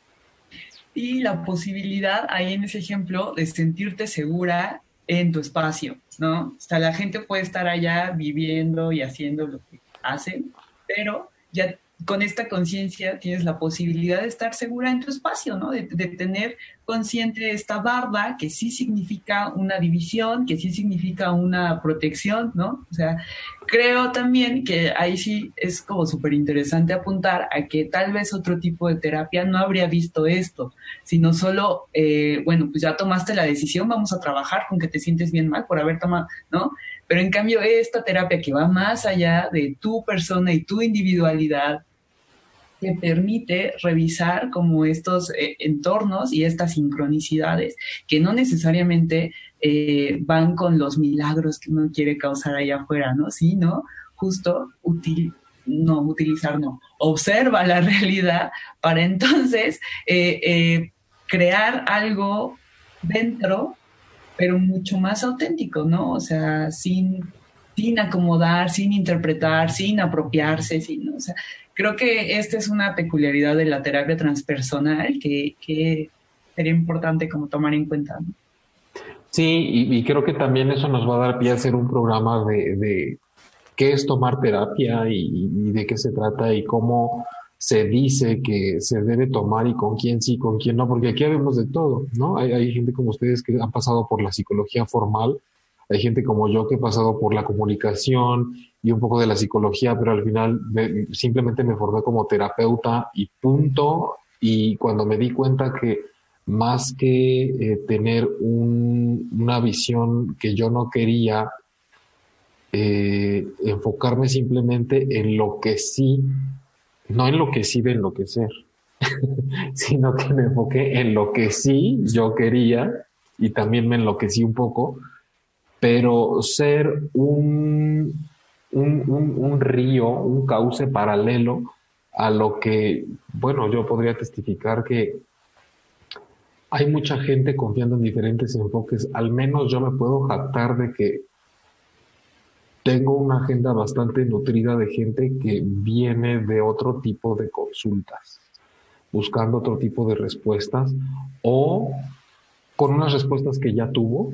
Y la posibilidad ahí en ese ejemplo de sentirte segura en tu espacio, ¿no? O sea, la gente puede estar allá viviendo y haciendo lo que hacen, pero ya con esta conciencia tienes la posibilidad de estar segura en tu espacio, ¿no? De, de tener consciente esta barda que sí significa una división, que sí significa una protección, ¿no? O sea, creo también que ahí sí es como súper interesante apuntar a que tal vez otro tipo de terapia no habría visto esto, sino solo, eh, bueno, pues ya tomaste la decisión, vamos a trabajar con que te sientes bien mal por haber tomado, ¿no? Pero en cambio esta terapia que va más allá de tu persona y tu individualidad, te permite revisar como estos eh, entornos y estas sincronicidades que no necesariamente eh, van con los milagros que uno quiere causar allá afuera, ¿no? Sino justo util, no utilizar, no, observa la realidad para entonces eh, eh, crear algo dentro, pero mucho más auténtico, ¿no? O sea, sin, sin acomodar, sin interpretar, sin apropiarse, sin, o sea, creo que esta es una peculiaridad de la terapia transpersonal que, que sería importante como tomar en cuenta, ¿no? Sí, y, y creo que también eso nos va a dar pie a hacer un programa de, de qué es tomar terapia y, y de qué se trata y cómo se dice que se debe tomar y con quién sí, con quién no, porque aquí vemos de todo, ¿no? Hay, hay gente como ustedes que han pasado por la psicología formal, hay gente como yo que he pasado por la comunicación y un poco de la psicología, pero al final me, simplemente me formé como terapeuta y punto. Y cuando me di cuenta que más que eh, tener un, una visión que yo no quería, eh, enfocarme simplemente en lo que sí, no en lo que sí de enloquecer, sino que me enfoqué en lo que sí yo quería y también me enloquecí un poco, pero ser un un, un, un río, un cauce paralelo a lo que, bueno, yo podría testificar que hay mucha gente confiando en diferentes enfoques. Al menos yo me puedo jactar de que tengo una agenda bastante nutrida de gente que viene de otro tipo de consultas, buscando otro tipo de respuestas o con unas respuestas que ya tuvo,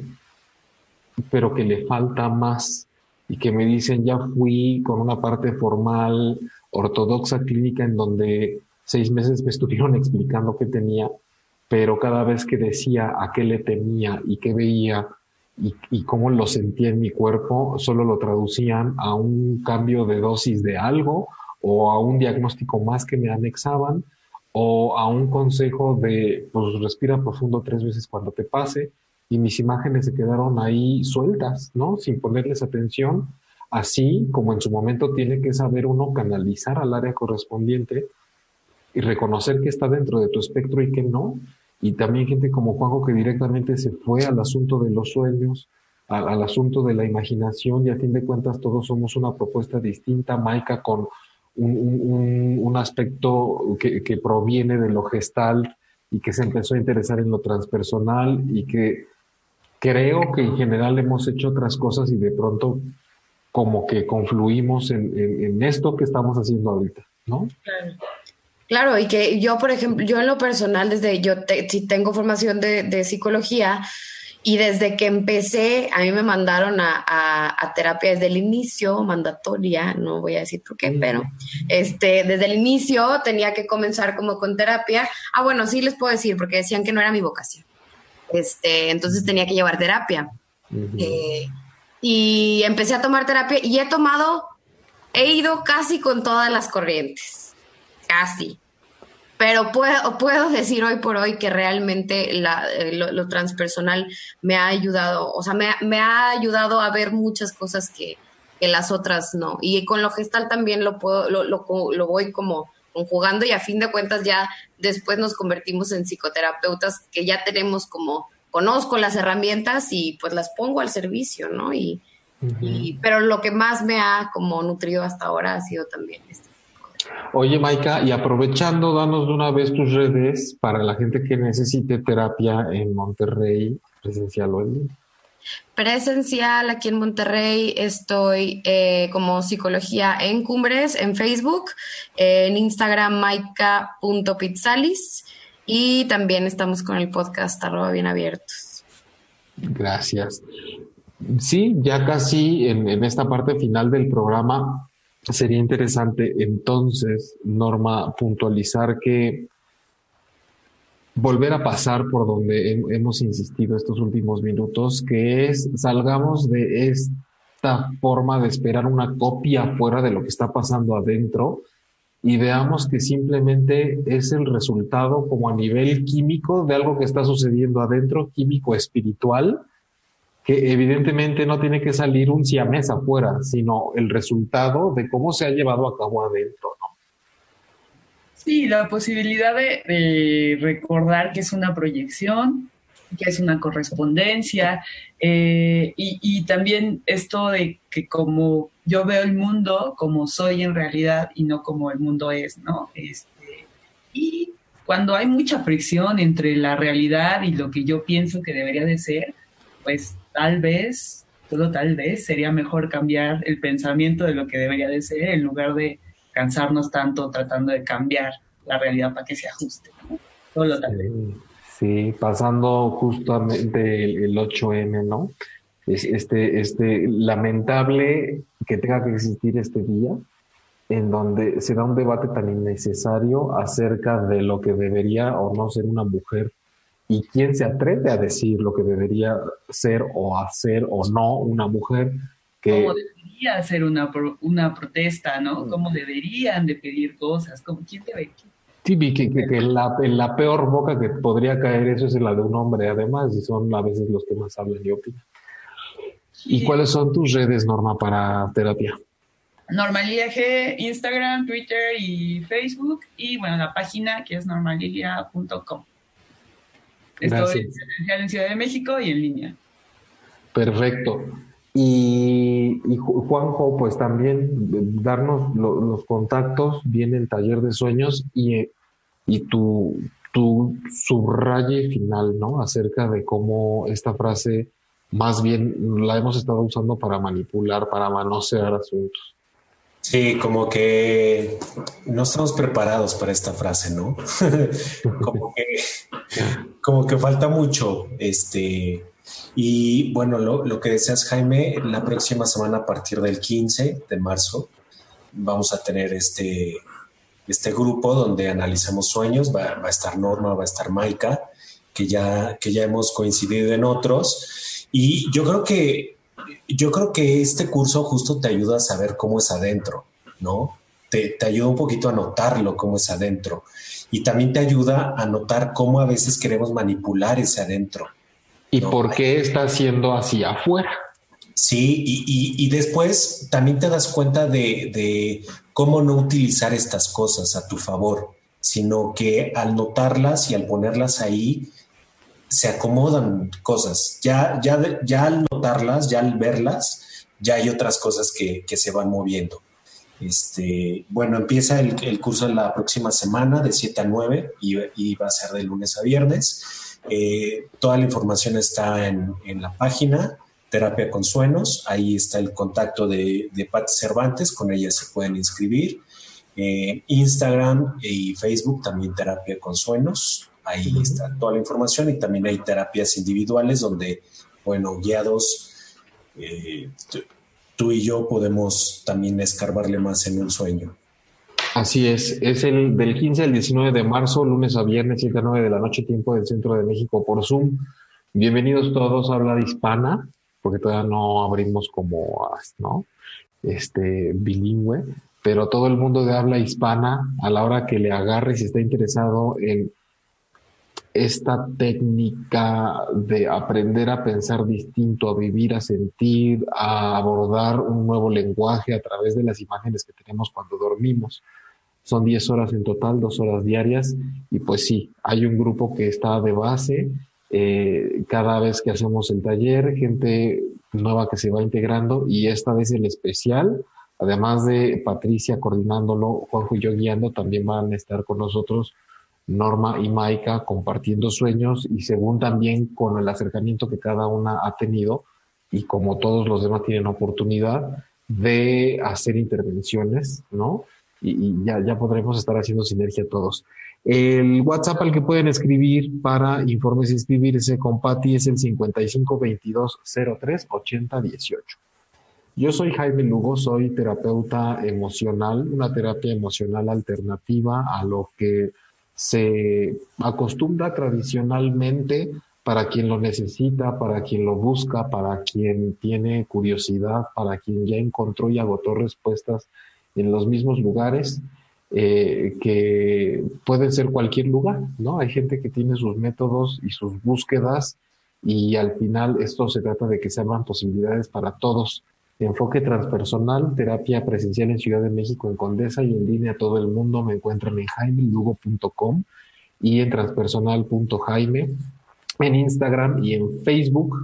pero que le falta más y que me dicen, ya fui con una parte formal, ortodoxa, clínica, en donde seis meses me estuvieron explicando qué tenía, pero cada vez que decía a qué le temía y qué veía y, y cómo lo sentía en mi cuerpo, solo lo traducían a un cambio de dosis de algo o a un diagnóstico más que me anexaban o a un consejo de, pues respira profundo tres veces cuando te pase, y mis imágenes se quedaron ahí sueltas, ¿no? Sin ponerles atención, así como en su momento tiene que saber uno canalizar al área correspondiente y reconocer que está dentro de tu espectro y que no. Y también gente como Juanjo que directamente se fue al asunto de los sueños, al, al asunto de la imaginación, y a fin de cuentas todos somos una propuesta distinta. Maika con un, un, un aspecto que, que proviene de lo gestalt y que se empezó a interesar en lo transpersonal, y que creo que en general hemos hecho otras cosas y de pronto como que confluimos en, en, en esto que estamos haciendo ahorita, ¿no? Claro. Claro, y que yo, por ejemplo, yo en lo personal, desde yo te, sí tengo formación de, de psicología, y desde que empecé, a mí me mandaron a, a, a terapia desde el inicio, mandatoria, no voy a decir por qué, pero este, desde el inicio tenía que comenzar como con terapia. Ah, bueno, sí les puedo decir, porque decían que no era mi vocación. Este, entonces tenía que llevar terapia. Uh-huh. Eh, y empecé a tomar terapia y he tomado, he ido casi con todas las corrientes. Casi. Pero puedo, puedo decir hoy por hoy que realmente la, lo, lo transpersonal me ha ayudado, o sea, me, me ha ayudado a ver muchas cosas que, que las otras no. Y con lo gestal también lo, puedo, lo, lo, lo voy como conjugando, y a fin de cuentas ya después nos convertimos en psicoterapeutas que ya tenemos como, conozco las herramientas y pues las pongo al servicio, ¿no? Y, uh-huh. y pero lo que más me ha como nutrido hasta ahora ha sido también esto. Oye, Maika, y aprovechando, danos de una vez tus redes para la gente que necesite terapia en Monterrey, presencial o en línea. Presencial aquí en Monterrey estoy eh, como Psicología en Cumbres en Facebook, eh, en Instagram maika punto pizzalis, y también estamos con el podcast arroba bien abiertos. Gracias. Sí, ya casi en, en esta parte final del programa sería interesante entonces, Norma, puntualizar que volver a pasar por donde he, hemos insistido estos últimos minutos, que es salgamos de esta forma de esperar una copia afuera de lo que está pasando adentro y veamos que simplemente es el resultado como a nivel químico de algo que está sucediendo adentro, químico espiritual, que evidentemente no tiene que salir un siamés afuera, sino el resultado de cómo se ha llevado a cabo adentro, ¿no? Sí, la posibilidad de, de recordar que es una proyección, que es una correspondencia, eh, y, y también esto de que como yo veo el mundo, como soy en realidad y no como el mundo es, ¿no? Este, y cuando hay mucha fricción entre la realidad y lo que yo pienso que debería de ser, pues tal vez, solo tal vez, sería mejor cambiar el pensamiento de lo que debería de ser en lugar de cansarnos tanto tratando de cambiar la realidad para que se ajuste, ¿no? Solo tal vez. Sí, sí, pasando justamente el, el ocho eme, ¿no? Es este, este lamentable que tenga que existir este día en donde se da un debate tan innecesario acerca de lo que debería o no ser una mujer. ¿Y quién se atreve a decir lo que debería ser o hacer o no una mujer? Que... ¿Cómo debería ser una, una protesta, no? ¿Cómo deberían de pedir cosas? ¿Cómo, ¿Quién debe...? Sí, que, que, que la, en la peor boca que podría caer eso es en la de un hombre, además, y son a veces los que más hablan y opinan. ¿Y sí. ¿Cuáles son tus redes, Norma, para terapia? Normalilia G, Instagram, Twitter y Facebook, y bueno, la página que es normalilia punto com. Estoy presencial en Ciudad de México y en línea. Perfecto. Y, y Juanjo, pues también darnos lo, los contactos, viene el taller de sueños y, y tu, tu subraye final, ¿no? Acerca de cómo esta frase más bien la hemos estado usando para manipular, para manosear asuntos. Sí, como que no estamos preparados para esta frase, ¿no? como que, como que falta mucho, este... Y bueno, lo, lo que deseas, Jaime, la próxima semana a partir del quince de marzo vamos a tener este, este grupo donde analizamos sueños. Va, va a estar Norma, va a estar Maika, que ya, que ya hemos coincidido en otros. Y yo creo que, yo creo que este curso justo te ayuda a saber cómo es adentro, ¿no? Te, te ayuda un poquito a notarlo, cómo es adentro. Y también te ayuda a notar cómo a veces queremos manipular ese adentro. ¿Y no, por qué está haciendo hacia afuera? Sí, y, y, y después también te das cuenta de, de cómo no utilizar estas cosas a tu favor, sino que al notarlas y al ponerlas ahí, se acomodan cosas. Ya, ya, ya al notarlas, ya al verlas, ya hay otras cosas que, que se van moviendo. Este, bueno, empieza el, el curso la próxima semana de siete a nueve y, y va a ser de lunes a viernes. Eh, toda la información está en, en la página Terapia con Sueños. Ahí está el contacto de, de Pati Cervantes, con ella se pueden inscribir. Eh, Instagram y Facebook también Terapia con Sueños. Ahí uh-huh. está toda la información y también hay terapias individuales donde, bueno, guiados, eh, t- tú y yo podemos también escarbarle más en un sueño. Así es, es el del quince al diecinueve de marzo, lunes a viernes, siete a nueve de la noche, tiempo del Centro de México por Zoom. Bienvenidos todos a Habla Hispana, porque todavía no abrimos como, ¿no? Este, bilingüe, pero todo el mundo de habla hispana, a la hora que le agarre, si está interesado en esta técnica de aprender a pensar distinto, a vivir, a sentir, a abordar un nuevo lenguaje a través de las imágenes que tenemos cuando dormimos. Son diez horas en total, dos horas diarias, y pues sí, hay un grupo que está de base, eh, cada vez que hacemos el taller, gente nueva que se va integrando, y esta vez el especial, además de Patricia coordinándolo, Juanjo y yo guiando, también van a estar con nosotros Norma y Maika compartiendo sueños, y según también con el acercamiento que cada una ha tenido, y como todos los demás tienen oportunidad de hacer intervenciones, ¿no? Y, y ya, ya podremos estar haciendo sinergia todos. El WhatsApp al que pueden escribir para informes y inscribirse con Pati es el cincuenta y cinco veintidós cero tres ochenta dieciocho. Yo soy Jaime Lugo, soy terapeuta emocional, una terapia emocional alternativa a lo que se acostumbra tradicionalmente para quien lo necesita, para quien lo busca, para quien tiene curiosidad, para quien ya encontró y agotó respuestas en los mismos lugares, eh, que pueden ser cualquier lugar, ¿no? Hay gente que tiene sus métodos y sus búsquedas, y al final esto se trata de que se abran posibilidades para todos. Enfoque transpersonal, terapia presencial en Ciudad de México, en Condesa, y en línea a todo el mundo. Me encuentran en jaime lugo punto com y en transpersonal punto jaime, en Instagram y en Facebook.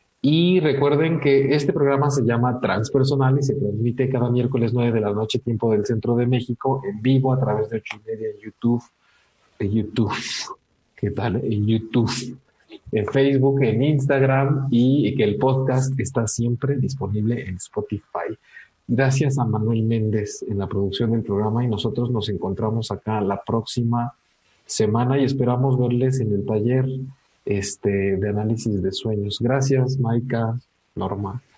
Y recuerden que este programa se llama Transpersonal y se transmite cada miércoles nueve de la noche, tiempo del Centro de México, en vivo a través de ocho y media en YouTube. En YouTube. ¿Qué tal? En YouTube. En Facebook, en Instagram, y que el podcast está siempre disponible en Spotify. Gracias a Manuel Méndez en la producción del programa, y nosotros nos encontramos acá la próxima semana y esperamos verles en el taller este, de análisis de sueños. Gracias, Maika, Norma.